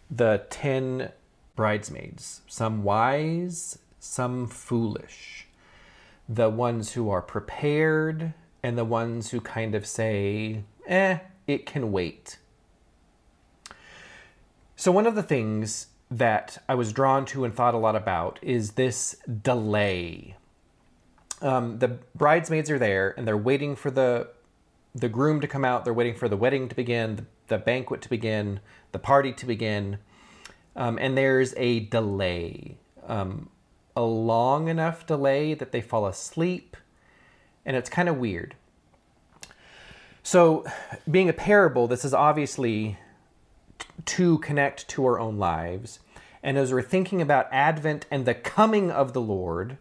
the 10 bridesmaids, some wise, some foolish, the ones who are prepared and the ones who kind of say, it can wait. So one of the things that I was drawn to and thought a lot about is this delay. The bridesmaids are there and they're waiting for the groom to come out. They're waiting for the wedding to begin, the banquet to begin, the party to begin. And there's a delay, a long enough delay that they fall asleep. And it's kind of weird. So being a parable, this is obviously to connect to our own lives. And as we're thinking about Advent and the coming of the Lord,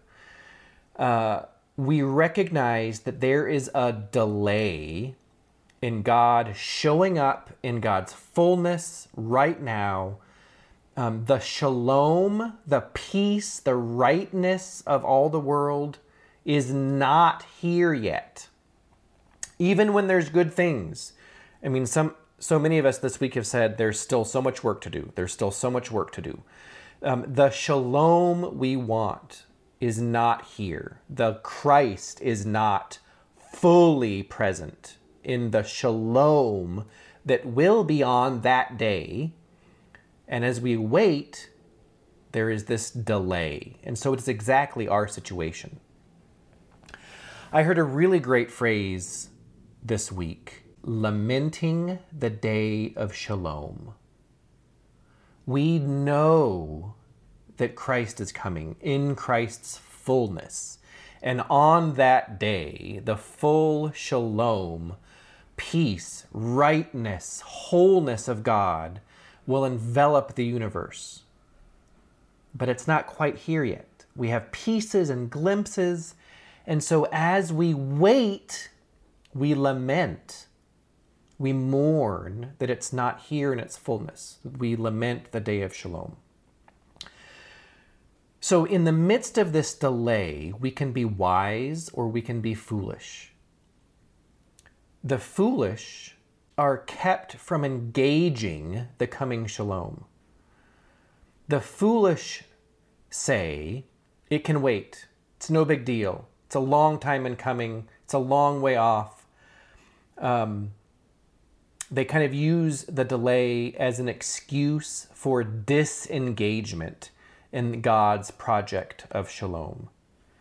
we recognize that there is a delay in God showing up in God's fullness right now. The shalom, the peace, the rightness of all the world is not here yet. Even when there's good things. I mean, so many of us this week have said there's still so much work to do. There's still so much work to do. The shalom we want is not here. The Christ is not fully present in the shalom that will be on that day. And as we wait, there is this delay. And so it's exactly our situation. I heard a really great phrase this week, lamenting the day of shalom. We know that Christ is coming in Christ's fullness. And on that day, the full shalom, peace, rightness, wholeness of God will envelop the universe. But it's not quite here yet. We have pieces and glimpses. And so as we wait, we lament. We mourn that it's not here in its fullness. We lament the day of shalom. So in the midst of this delay, we can be wise or we can be foolish. The foolish are kept from engaging the coming shalom. The foolish say, it can wait. It's no big deal. It's a long time in coming. It's a long way off. They kind of use the delay as an excuse for disengagement in God's project of shalom.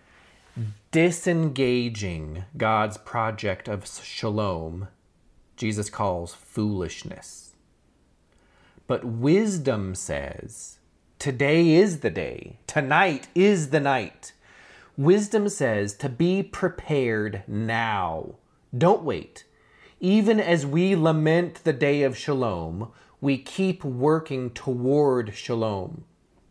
Disengaging God's project of shalom, Jesus calls foolishness. But wisdom says, today is the day. Tonight is the night. Wisdom says to be prepared now. Don't wait. Even as we lament the day of shalom, we keep working toward shalom.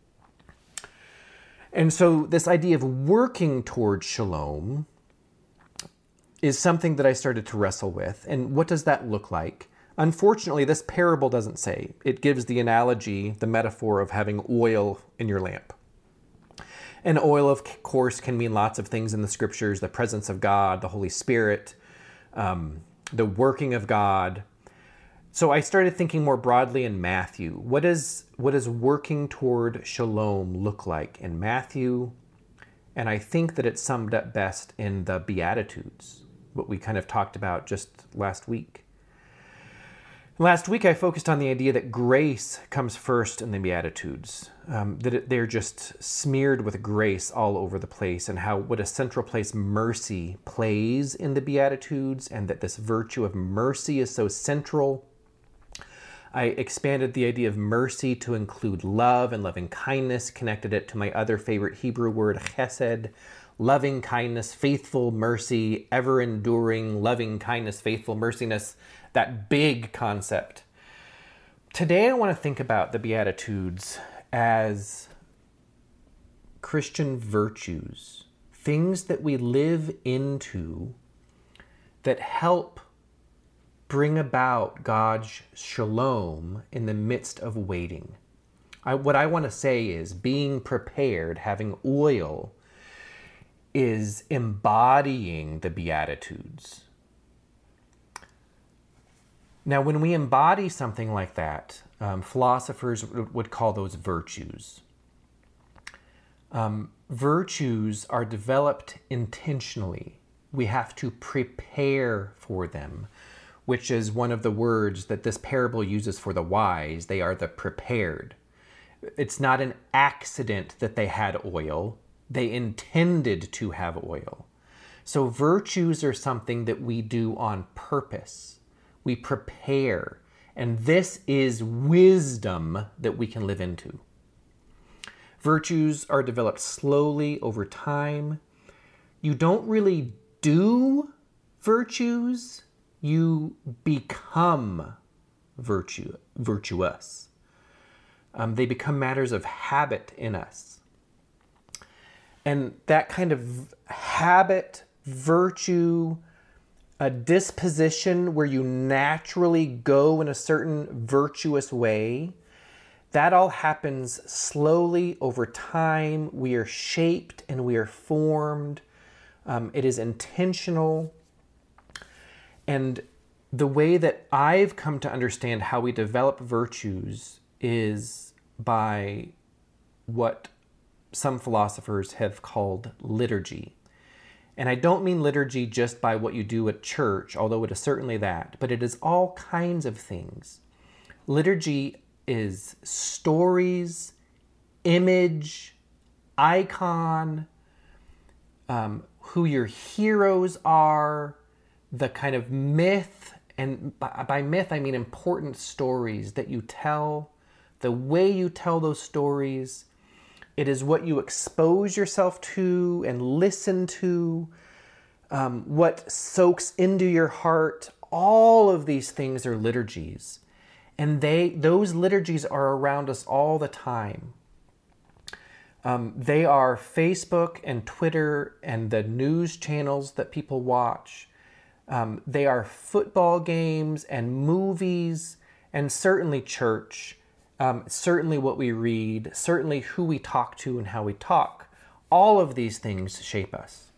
And so this idea of working toward shalom is something that I started to wrestle with. And what does that look like? Unfortunately, this parable doesn't say. It gives the analogy, the metaphor of having oil in your lamp. And oil, of course, can mean lots of things in the scriptures, the presence of God, the Holy Spirit, the working of God. So I started thinking more broadly in Matthew. What does working toward shalom look like in Matthew? And I think that it's summed up best in the Beatitudes, what we kind of talked about just last week. Last week I focused on the idea that grace comes first in the Beatitudes, that they're just smeared with grace all over the place, and how what a central place mercy plays in the Beatitudes, and that this virtue of mercy is so central. I expanded the idea of mercy to include love and loving kindness, connected it to my other favorite Hebrew word, chesed, loving kindness, faithful mercy, ever enduring, loving kindness, faithful merciness, that big concept. Today I want to think about the Beatitudes as Christian virtues, things that we live into that help bring about God's shalom in the midst of waiting. What I want to say is being prepared, having oil, is embodying the Beatitudes. Now, when we embody something like that, philosophers would call those virtues. Virtues are developed intentionally. We have to prepare for them, which is one of the words that this parable uses for the wise. They are the prepared. It's not an accident that they had oil. They intended to have oil. So virtues are something that we do on purpose. We prepare. And this is wisdom that we can live into. Virtues are developed slowly over time. You don't really do virtues. You become virtuous. They become matters of habit in us. And that kind of habit, virtue, a disposition where you naturally go in a certain virtuous way, that all happens slowly over time. We are shaped and we are formed. It is intentional. And the way that I've come to understand how we develop virtues is by what some philosophers have called liturgy. And I don't mean liturgy just by what you do at church, although it is certainly that, but it is all kinds of things. Liturgy is stories, image, icon, who your heroes are, the kind of myth, and by myth I mean important stories that you tell, the way you tell those stories. It is what you expose yourself to and listen to, what soaks into your heart. All of these things are liturgies. And those liturgies are around us all the time. They are Facebook and Twitter and the news channels that people watch. They are football games and movies, and certainly church, certainly what we read, certainly who we talk to and how we talk. All of these things shape us.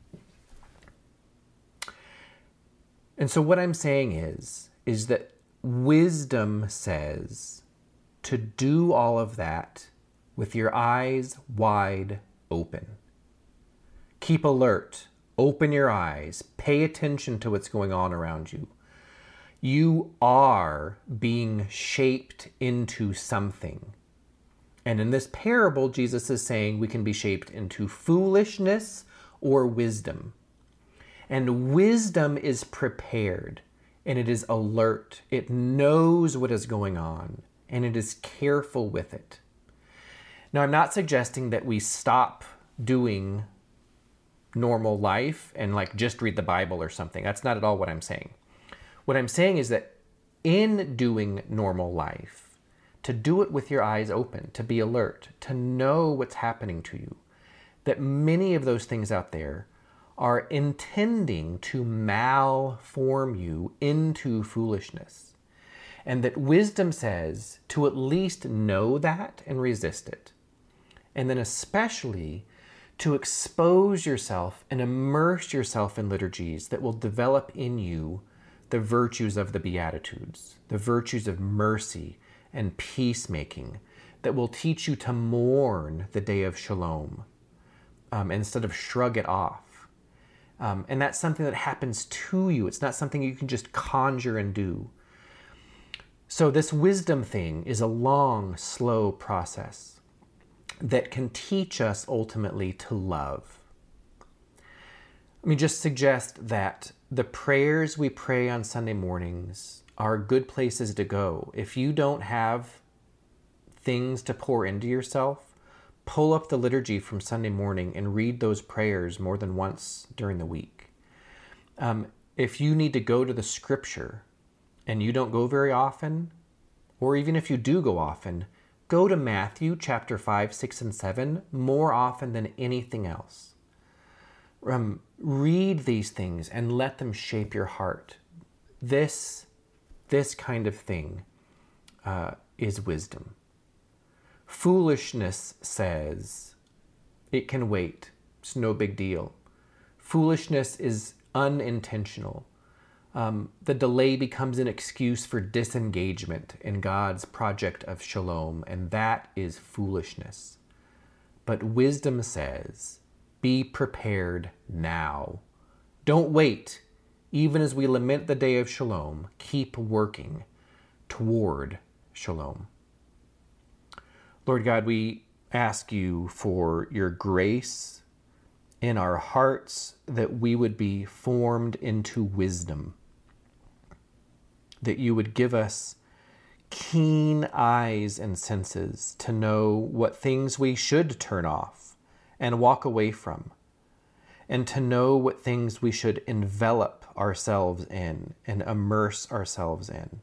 And so what I'm saying is that wisdom says to do all of that with your eyes wide open. Keep alert. Open your eyes. Pay attention to what's going on around you. You are being shaped into something. And in this parable, Jesus is saying we can be shaped into foolishness or wisdom. And wisdom is prepared, and it is alert. It knows what is going on, and it is careful with it. Now, I'm not suggesting that we stop doing normal life and just read the Bible or something. That's not at all what I'm saying. What I'm saying is that in doing normal life, to do it with your eyes open, to be alert, to know what's happening to you, that many of those things out there are intending to malform you into foolishness. And that wisdom says to at least know that and resist it. And then especially to expose yourself and immerse yourself in liturgies that will develop in you the virtues of the Beatitudes, the virtues of mercy and peacemaking that will teach you to mourn the day of Shalom instead of shrug it off. And that's something that happens to you. It's not something you can just conjure and do. So this wisdom thing is a long, slow process that can teach us ultimately to love. Let me just suggest that the prayers we pray on Sunday mornings are good places to go. If you don't have things to pour into yourself, pull up the liturgy from Sunday morning and read those prayers more than once during the week. If you need to go to the scripture and you don't go very often, or even if you do go often, go to Matthew chapter 5, 6, and 7 more often than anything else. Read these things and let them shape your heart. This kind of thing is wisdom. Foolishness says it can wait. It's no big deal. Foolishness is unintentional. the delay becomes an excuse for disengagement in God's project of shalom, and that is foolishness. But wisdom says, be prepared now. Don't wait. Even as we lament the day of shalom, keep working toward shalom. Lord God, we ask you for your grace in our hearts, that we would be formed into wisdom, that you would give us keen eyes and senses to know what things we should turn off and walk away from, and to know what things we should envelop ourselves in and immerse ourselves in.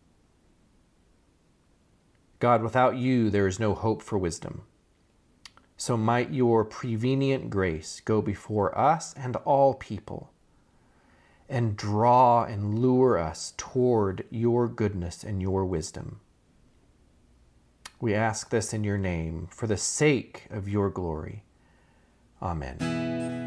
God, without you, there is no hope for wisdom. So might your prevenient grace go before us and all people, and draw and lure us toward your goodness and your wisdom. We ask this in your name, for the sake of your glory. Amen.